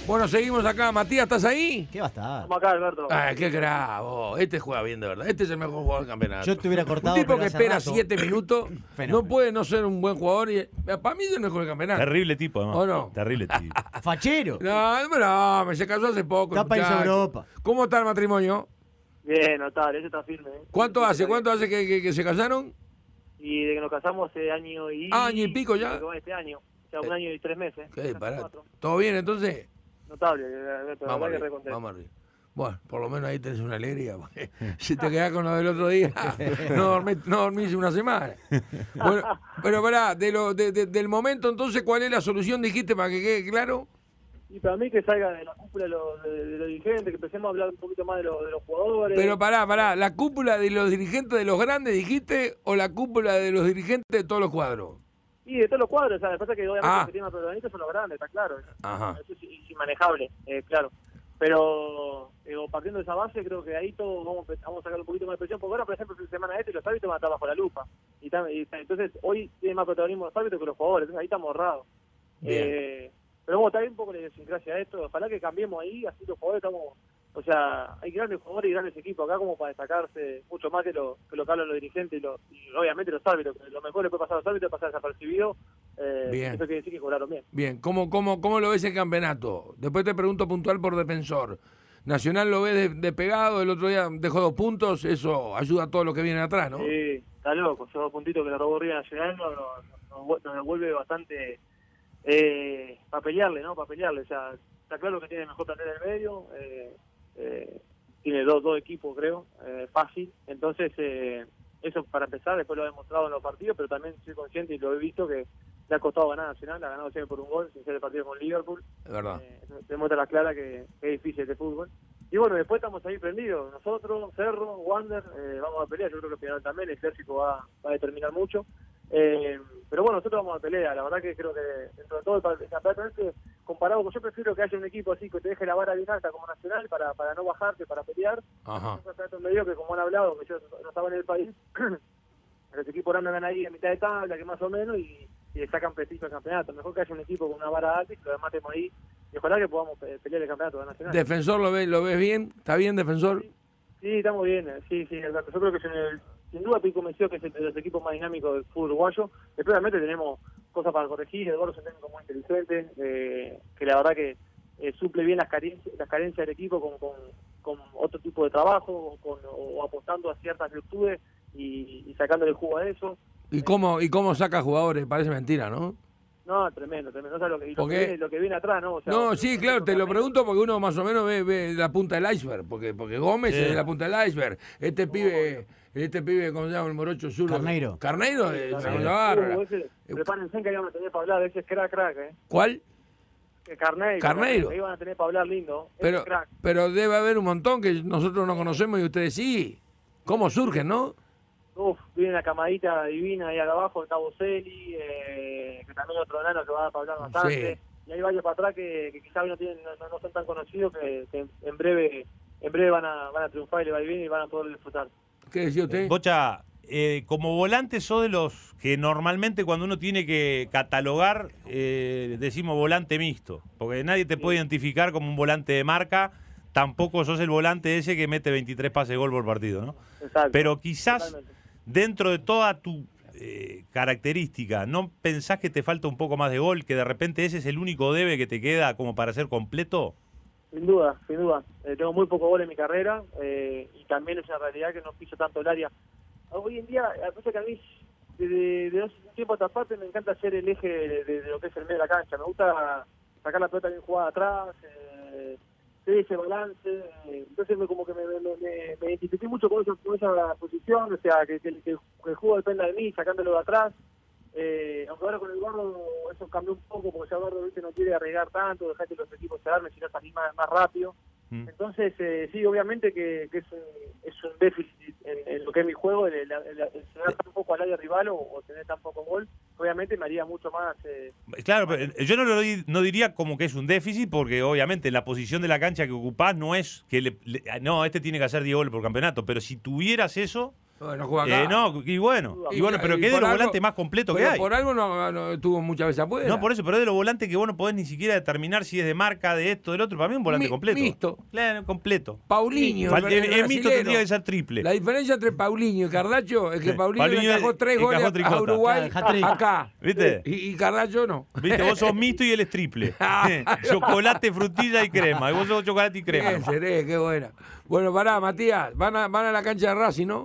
Bueno, seguimos acá. Matías, ¿estás ahí? ¿Qué va a estar? Estamos acá, Alberto. Ay, qué grabo. Este juega bien, de verdad. Este es el mejor jugador del campeonato. Yo te hubiera cortado. Un tipo pero que hace espera rato. 7 minutos Fenómeno. no puede no ser un buen jugador. Para mí es el mejor del campeonato. Terrible tipo, además. ¿O no? Terrible tipo. Fachero. No, me se casó hace poco. Está para irse a muchacho. Europa. ¿Cómo está el matrimonio? Bien, notable, ese está firme. ¿Cuánto hace? ¿Cuánto hace que se casaron? Y de que nos casamos hace año y... Año y pico ya. creo que va este año. O sea, un año y 3 meses. Qué Casi disparate. 4. ¿Todo bien entonces? Notable, Alberto, la Vamos verdad que re arriba, contento. vamos arriba. Bueno, por lo menos ahí tenés una alegría. Porque si te quedás con lo del otro día, no dormís una semana. Bueno, pero pará, del momento entonces, ¿cuál es la solución? Dijiste para que quede claro. Y para mí que salga de la cúpula de los dirigentes, que empecemos a hablar un poquito más de los jugadores. Pero pará, ¿la cúpula de los dirigentes de los grandes dijiste o la cúpula de los dirigentes de todos los cuadros? Y de todos los cuadros, o sea, pasa que obviamente Ah. los que tienen más protagonistas son los grandes, está claro. Ajá. Eso es inmanejable, claro. Pero partiendo de esa base, creo que ahí todos vamos a sacar un poquito más de presión, porque ahora, por ejemplo, la semana los árbitros van a estar bajo la lupa. Y entonces, hoy tiene más protagonismo los árbitros que los jugadores, entonces ahí estamos ahorrados. Pero bueno, está bien un poco la idiosincrasia de esto, ojalá que cambiemos ahí, así los jugadores estamos... O sea, hay grandes jugadores y grandes equipos acá como para destacarse mucho más que lo que hablan los dirigentes y obviamente los árbitros. Lo mejor le puede pasar a los árbitros es pasar desapercibido. Bien. Eso quiere decir que cobraron bien. Bien, ¿cómo lo ves el campeonato? Después te pregunto puntual por Defensor. Nacional lo ves de pegado, el otro día dejó 2 puntos, eso ayuda a todo lo que viene atrás, ¿no? Sí, está loco, esos 2 puntitos que le robó River Nacional nos devuelve bastante para pelearle, ¿no? Para pelearle, o sea, está claro que tiene el mejor plantel en el medio, tiene dos equipos, creo, fácil, entonces eso para empezar, después lo ha demostrado en los partidos, pero también soy consciente y lo he visto que le ha costado ganar a Nacional, ha ganado siempre por un gol, sin ser el partido con Liverpool. Es verdad. Demuestra la clara que es difícil este fútbol. Y bueno, después estamos ahí prendidos, nosotros, Cerro, Wander, vamos a pelear, yo creo que Peñarol también, el Clásico va a determinar mucho. Pero bueno, nosotros vamos a pelear, la verdad que creo que dentro de todo el campeonato, comparado con yo prefiero que haya un equipo así que te deje la vara bien alta como Nacional para no bajarte, para pelear. Ajá. Un campeonato medio que como han hablado, que yo no estaba en el país, los equipos andan ahí a mitad de tabla, que más o menos, y le sacan prestigio al campeonato. Mejor que haya un equipo con una vara alta y que lo demás estemos ahí, y ojalá que podamos pelear el campeonato de Nacional. ¿Defensor lo ves bien? ¿Está bien, Defensor? Sí, estamos bien, sí, Alberto. Yo creo que sin duda estoy convencido que es de los equipos más dinámicos del fútbol uruguayo. Después obviamente tenemos cosas para corregir, el Gordo es un técnico muy inteligente, que la verdad que suple bien las carencias del equipo con otro tipo de trabajo, o apostando a ciertas virtudes y sacándole jugo a eso. ¿Y cómo saca jugadores? Parece mentira, ¿no? No, tremendo. O sea, lo que viene atrás, ¿no? O sea, No, sí, claro, te lo pregunto porque uno más o menos ve la punta del iceberg, porque Gómez es la punta del iceberg. Este pibe, ¿cómo se llama? El morocho sur. Carneiro. Carneiro es una cosa bárbara. Prepárense que ahí van a tener para hablar, ese es crack, ¿Cuál? Carneiro. Ahí van a tener para hablar lindo. Pero debe haber un montón que nosotros no conocemos y ustedes sí. ¿Cómo surgen, no? Viene una camadita divina ahí abajo, está Boselli, que también otro enano que va a hablar bastante. Sí. Y hay varios para atrás que quizás no son tan conocidos, que en breve van a triunfar y le va a ir bien y van a poder disfrutar. ¿Qué decía usted? Bocha, como volante sos de los que normalmente cuando uno tiene que catalogar, decimos volante mixto, porque nadie te puede identificar como un volante de marca, tampoco sos el volante ese que mete 23 pases de gol por partido, ¿no? Exacto. Pero quizás Totalmente. Dentro de toda tu característica, ¿no pensás que te falta un poco más de gol, que de repente ese es el único debe que te queda como para ser completo? Sin duda. Tengo muy poco gol en mi carrera y también es una realidad que no piso tanto el área. Hoy en día, a pesar que a mí de un tiempo a esta parte me encanta ser el eje de lo que es el medio de la cancha. Me gusta sacar la pelota bien jugada atrás, ese balance, entonces como que me identifiqué mucho con esa posición, o sea, que el juego dependa de mí, sacándolo de atrás, aunque ahora con el Gordo eso cambió un poco, porque ya el Gordo no quiere arriesgar tanto, dejar que los equipos se armen, sino salir más rápido. Entonces, sí, obviamente que es un déficit en lo que es mi juego, el llegar tan poco al área rival o tener tan poco gol, obviamente me haría mucho más... Claro, pero yo no diría como que es un déficit, porque obviamente la posición de la cancha que ocupás no es que no, este tiene que hacer 10 goles por campeonato, pero si tuvieras eso, Bueno, juega acá. No, y bueno, pero que es de los volantes más completos que hay. Por algo no tuvo muchas veces afuera. No, por eso, pero es de los volantes que vos no podés ni siquiera determinar si es de marca, de esto, del otro. Para mí es un volante completo. Mixto. Claro, completo. Paulinho. El mixto tendría que ser triple. La diferencia entre Paulinho y Cardacho es que Paulinho le encajó 3 goles a Uruguay acá. ¿Viste? Y Cardacho no. ¿Viste? Vos sos mixto y él es triple. Chocolate, frutilla y crema. Y vos sos chocolate y crema. Qué buena. Bueno, pará, Matías. Van a la cancha de Racing, ¿no?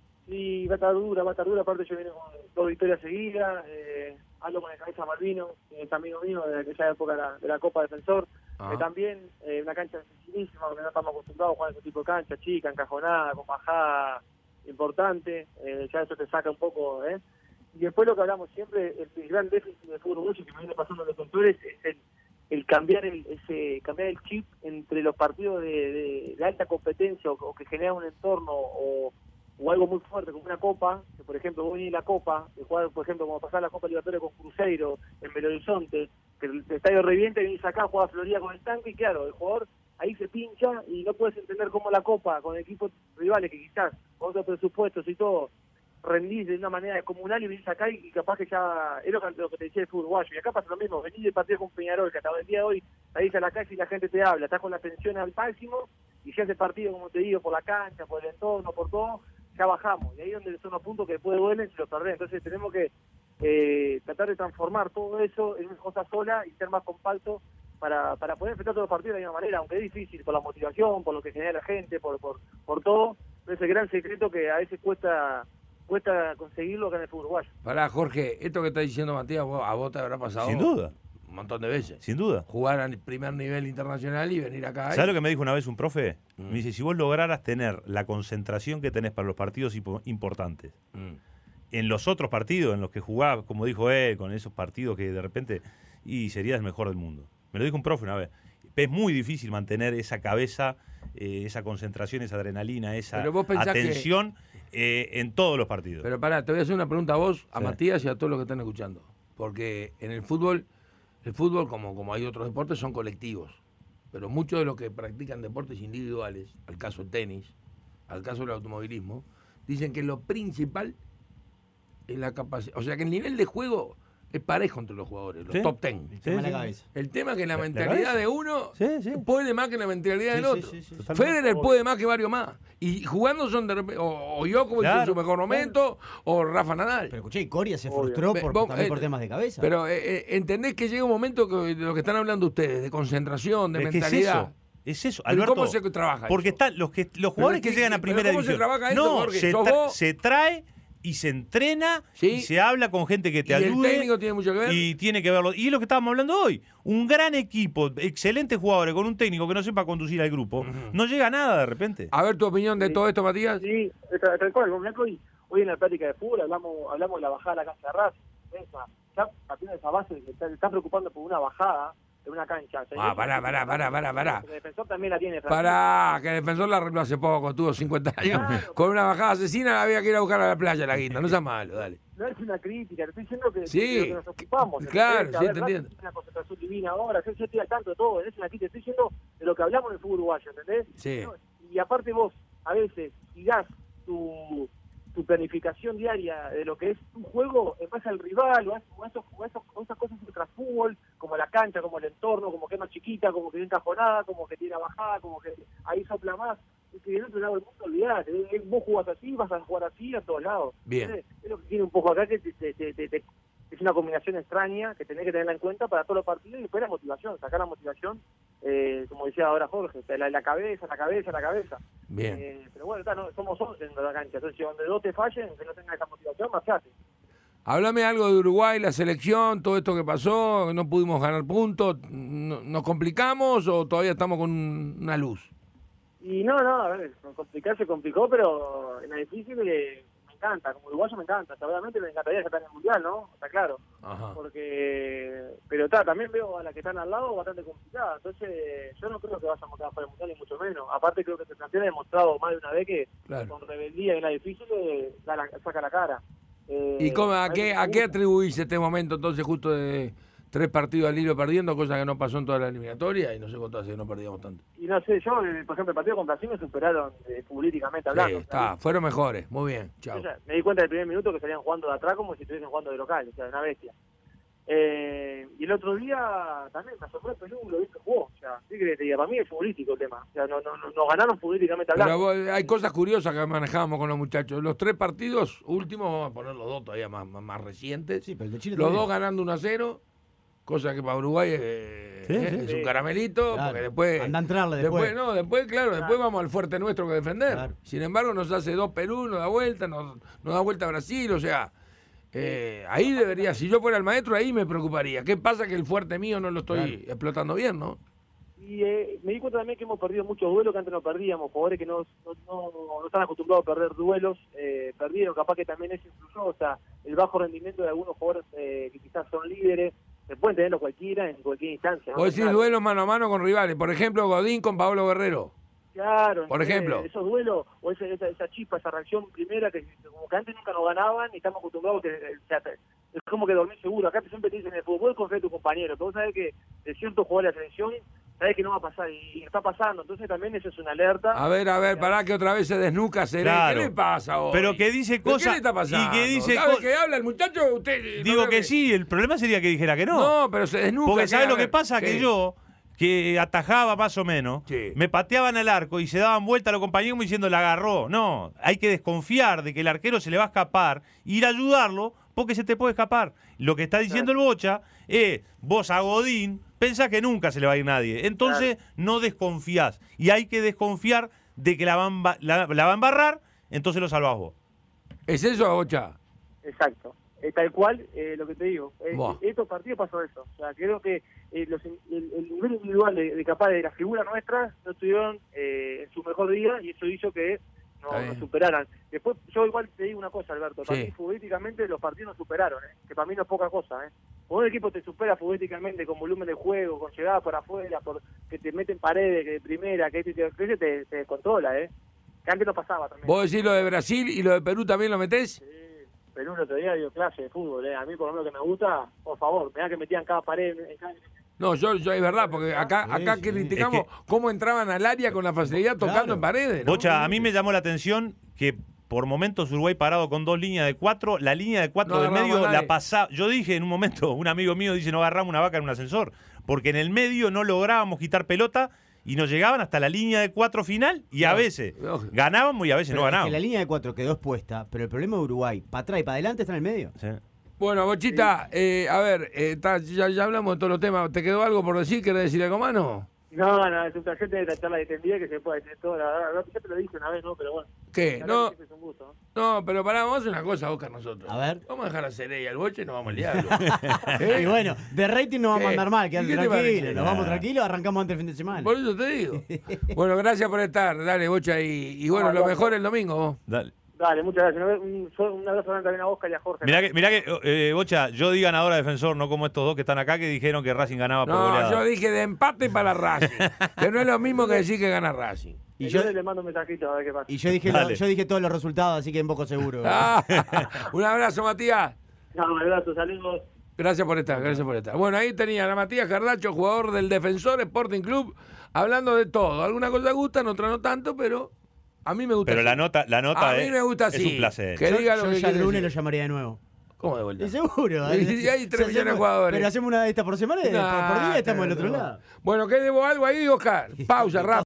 Sí, va a estar dura. Aparte yo vine con 2 victorias seguidas. Hablo con el cabeza Malvino, que es amigo mío de aquella época de la Copa Defensor. También una cancha sencillísima, donde no estamos acostumbrados a jugar en ese tipo de cancha, chica, encajonada, con bajada importante. Ya eso te saca un poco, Y después lo que hablamos siempre, el gran déficit del fútbol uruguayo que me viene pasando en los sectores es el cambiar el chip entre los partidos de alta competencia o que generan un entorno o algo muy fuerte como una copa, que por ejemplo vos venís a la copa, de jugar por ejemplo como pasar la Copa Libertadores con Cruzeiro en Belo Horizonte, que el estadio revienta y venís acá a jugar a Florida con el Tanque, y claro, el jugador ahí se pincha y no puedes entender cómo la copa con equipos rivales que quizás con otros presupuestos y todo rendís de una manera descomunal y venís acá y capaz que ya es lo que te decía el fútbol uruguayo. Y acá pasa lo mismo, venís de partido con Peñarol, que hasta el día de hoy salís a la calle y la gente te habla, estás con la tensión al máximo y ya ese partido, como te digo, por la cancha, por el entorno, por todo, ya bajamos. Y ahí es donde son los puntos que después duelen si los perdés. Entonces tenemos que tratar de transformar todo eso en una cosa sola y ser más compacto para poder enfrentar todos los partidos de la misma manera, aunque es difícil por la motivación, por lo que genera la gente, por todo. Pero es el gran secreto que a veces cuesta conseguirlo acá en el fútbol uruguayo. Pará, Jorge, esto que está diciendo Matías, a vos te habrá pasado. Sin duda. Un montón de veces. Sin duda. Jugar al primer nivel internacional y venir acá. ¿Sabes lo que me dijo una vez un profe? Me dice, si vos lograras tener la concentración que tenés para los partidos importantes, en los otros partidos en los que jugás, como dijo él, con esos partidos que de repente, y serías el mejor del mundo. Me lo dijo un profe una vez. Es muy difícil mantener esa cabeza, esa concentración, esa adrenalina, esa atención en todos los partidos. Pero pará, te voy a hacer una pregunta a vos, a Matías y a todos los que están escuchando. Porque en el fútbol, como hay otros deportes, son colectivos. Pero muchos de los que practican deportes individuales, al caso del tenis, al caso del automovilismo, dicen que lo principal es la capacidad. O sea, que el nivel de juego es parejo entre los jugadores, los top 10. El tema es que la mentalidad de uno puede más que la mentalidad del otro. Federer puede más que varios más. Y jugando son de repente, o Djokovic en su mejor momento, o Rafa Nadal. Pero escuché, Coria se frustró también por temas de cabeza. Pero entendés que llega un momento que de lo que están hablando ustedes, de concentración, de mentalidad. Es eso, Alberto. ¿Cómo se trabaja porque eso? están los jugadores que llegan a primera división. ¿Cómo se trabaja eso, se trae y se entrena y se habla con gente que te ayude. El técnico tiene mucho que ver. Y tiene que verlo. Y es lo que estábamos hablando hoy. Un gran equipo, excelentes jugadores con un técnico que no sepa conducir al grupo, no llega a nada de repente. A ver tu opinión de todo esto, Matías. Sí, tal cual. Hoy en la plática de fútbol hablamos de la bajada de la cancha de Racing. Ya partiendo de esa base, se está preocupando por una bajada de una cancha. Pará. El defensor también la tiene. Pará, que el defensor la arregló hace poco, tuvo 50 años. Claro. Con una bajada asesina había que ir a buscar a la playa la guinda. No sea malo, dale. No es una crítica, te estoy diciendo que, que nos ocupamos. Claro, sí, te entiendo. Es una concentración divina ahora, yo estoy al tanto de todo, es una crítica, estoy diciendo de lo que hablamos en el fútbol uruguayo, ¿entendés? Sí. Y aparte vos, a veces, si das tu planificación diaria de lo que es un juego en base al rival o esas cosas extra fútbol, como la cancha, como el entorno, como que es más chiquita, como que es encajonada, como que tiene bajada, como que ahí sopla más. Es que del otro lado del mundo, olvidate, vos jugás así, vas a jugar así a todos lados. Bien. Es lo que tiene un poco acá, que es una combinación extraña que tenés que tenerla en cuenta para todos los partidos y después la motivación, sacar la motivación, como decía ahora Jorge, la cabeza. Bien. Pero bueno, somos 11 en la cancha, entonces si donde dos te fallen, que no tengan esa motivación, más fácil. Háblame algo de Uruguay, la selección, todo esto que pasó, no pudimos ganar puntos, ¿nos complicamos o todavía estamos con una luz? Y no, a ver, complicar se complicó, pero en la difícil me encanta, como uruguayo me encanta, seguramente me encantaría estar en el Mundial, ¿no? Está claro. Ajá. Pero también veo a las que están al lado bastante complicadas, entonces yo no creo que vayamos a quedar para el Mundial, ni mucho menos. Aparte creo que este plantel ha demostrado más de una vez que con rebeldía en la difícil saca la cara. ¿Y a qué atribuís este momento entonces justo de 3 partidos al hilo perdiendo, cosa que no pasó en toda la eliminatoria, y no sé cuánto hace que no perdíamos tanto. Y no sé, yo, por ejemplo, el partido con Brasil me superaron futbolísticamente hablando. Sí, está, fueron mejores, muy bien, chao. O sea, me di cuenta del primer minuto que salían jugando de atrás como si estuviesen jugando de local, o sea, una bestia. Y el otro día también me asombró el Perú, lo vi que jugó. O sea, sí que te diga, para mí es futbolístico el tema. O sea, nos ganaron futbolísticamente hablando. Pero hay cosas curiosas que manejábamos con los muchachos. Los 3 partidos últimos, vamos a poner los 2 todavía más recientes. Sí, pero el de Chile los también. 2 ganando 1-0, cosa que para Uruguay es un caramelito, claro. porque después... Anda a entrarle después. Después vamos al fuerte nuestro que defender. Claro. Sin embargo, nos hace 2 Perú, nos da vuelta, nos da vuelta a Brasil, o sea... ahí debería, si yo fuera el maestro, ahí me preocuparía. ¿Qué pasa que el fuerte mío no lo estoy explotando bien, no? Y me di cuenta también que hemos perdido muchos duelos que antes no perdíamos. Jugadores que no están acostumbrados a perder duelos, perdieron. Capaz que también eso influyó. O sea, el bajo rendimiento de algunos jugadores que quizás son líderes, se pueden tenerlo cualquiera en cualquier instancia, ¿no? O decir duelos mano a mano con rivales. Por ejemplo, Godín con Pablo Guerrero. Claro, por ejemplo, esos duelos o esa chispa, esa reacción primera que como que antes nunca nos ganaban y estamos acostumbrados que es como que dormir seguro. Acá siempre te dicen en el fútbol, confía en tu compañero, pero vos sabés que de ciertos jugadores de la selección sabés que no va a pasar y está pasando, entonces también eso es una alerta. A ver, pará que otra vez se desnuca Seré. Claro. ¿Qué le pasa hoy? Pero que dice cosas. ¿Qué le está pasando? Y que dice ¿Sabe que habla el muchacho? Usted digo que sí, el problema sería que dijera que no. No, pero se desnuca. Porque ¿sabes lo que pasa? Que yo, que atajaba más o menos, sí, me pateaban al arco y se daban vuelta a los compañeros como diciendo, la agarró. No, hay que desconfiar de que el arquero se le va a escapar, ir a ayudarlo, porque se te puede escapar. Lo que está diciendo el Bocha es, vos a Godín pensás que nunca se le va a ir nadie. Entonces no desconfías. Y hay que desconfiar de que la va a embarrar, entonces lo salvás vos. ¿Es eso, Bocha? Exacto. Tal cual, lo que te digo. Estos partidos pasó eso. O sea, creo que el nivel individual de capaz de la figura nuestra no estuvieron en su mejor día y eso hizo que nos superaran. Después, yo igual te digo una cosa, Alberto. Para mí, futbolísticamente, los partidos nos superaron. Que para mí no es poca cosa. Cuando un equipo te supera futbolísticamente con volumen de juego, con llegada por afuera, que te meten paredes, que de primera, que te descontrola. Que antes no pasaba también. ¿Vos decís lo de Brasil y lo de Perú también lo metés? Sí. Perú el otro día dio clase de fútbol, A mí, por lo menos, que me gusta, por favor, mirá que metían cada pared. No, yo es verdad, porque acá criticamos cómo entraban al área con la facilidad tocando en paredes, ¿no? Bocha, a mí me llamó la atención que por momentos Uruguay parado con 2 líneas de 4, la línea de 4 del medio la pasaba. Yo dije en un momento, un amigo mío dice, no agarramos una vaca en un ascensor, porque en el medio no lográbamos quitar pelota y nos llegaban hasta la línea de 4 final y a veces ganábamos y a veces no ganábamos. Es que la línea de 4 quedó expuesta, pero el problema de Uruguay, para atrás y para adelante está en el medio. Sí. Bueno, Bochita, a ver, ya hablamos de todos los temas. ¿Te quedó algo por decir? ¿Querés decir algo más, no? No, es un placer tener esta charla distendida que se puede decir todo. La verdad, ya te lo dije una vez, ¿no? Pero bueno. ¿Qué? No. Es un gusto, No, pero pará, vamos a hacer una cosa, Oscar, nosotros. A ver. Vamos a dejar a Seré y al Boche y nos vamos al diablo. Y bueno, de rating no vamos a andar mal, quédate tranquilo. Parece? Nos vamos tranquilos, arrancamos antes del fin de semana. Por eso te digo. Bueno, gracias por estar. Dale, Bocha, y bueno, lo mejor el domingo, vos. Dale, muchas gracias. Un abrazo grande también a Oscar y a Jorge. Mirá que Bocha, yo di ganador a Defensor, no como estos dos que están acá que dijeron que Racing ganaba por goleada. No, yo dije de empate para Racing, que no es lo mismo que decir que gana Racing. Y yo le mando un mensajito a ver qué pasa. Y yo dije todos los resultados, así que en poco seguro. Un abrazo, Matías. No, un abrazo, saludos. Gracias por estar. Bueno, ahí tenían a Matías Cardacho, jugador del Defensor Sporting Club, hablando de todo. Alguna cosa gustan, otra no tanto, pero a mí me gusta. Pero así. la nota a mí me gusta así. Es un placer. Que diga lo yo que ya el lunes decir. lo llamaría de nuevo. ¿Cómo de vuelta? Y seguro. Y hay 3 millones de jugadores. Pero hacemos una de estas por semana y por día estamos del otro lado. Bueno, ¿qué debo algo ahí, Oscar? Pausa, rápido.